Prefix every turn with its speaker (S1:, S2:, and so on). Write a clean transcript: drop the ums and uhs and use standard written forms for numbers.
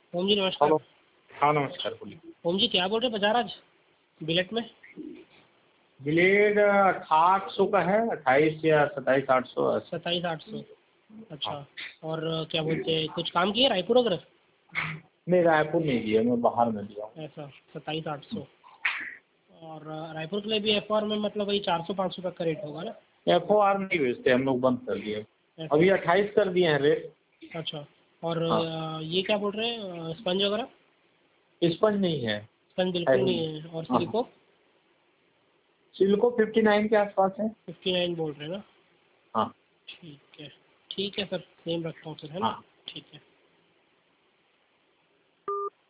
S1: ओम जी नमस्कार।
S2: हेलो। हाँ नमस्कार, बोलिए।
S1: ओम जी क्या बोल रहे बाजार आज बिलेट में?
S2: ब्लेड 800 का है, 28 या 27,800।
S1: 27,800।
S2: हाँ।
S1: अच्छा। और क्या बोलते हैं, कुछ काम किए रायपुर वगैरह?
S2: नहीं, रायपुर नहीं दिया, मैं बाहर में दिया हूँ।
S1: ऐसा 27,800। और रायपुर के लिए भी एफ में मतलब वही 400-500 तक का रेट होगा ना?
S2: FOR नहीं बेचते हम लोग, बंद कर दिए।
S1: ऐसा।
S2: अभी 28 कर दिए हैं रेट।
S1: अच्छा। और
S2: हाँ।
S1: ये क्या बोल रहे हैं स्पंज वगैरह?
S2: स्पंज नहीं है।
S1: स्पंज
S2: है
S1: बिल्कुल
S2: ही
S1: नहीं
S2: नहीं।
S1: है। और
S2: हाँ।
S1: सिलिको?
S2: सिल्को 59 के आसपास है।
S1: 59 बोल रहे हैं ना?
S2: हाँ।
S1: ठीक है। ठीक है सर, सेम रखता हूँ फिर, है ना?
S2: हाँ।
S1: ठीक है।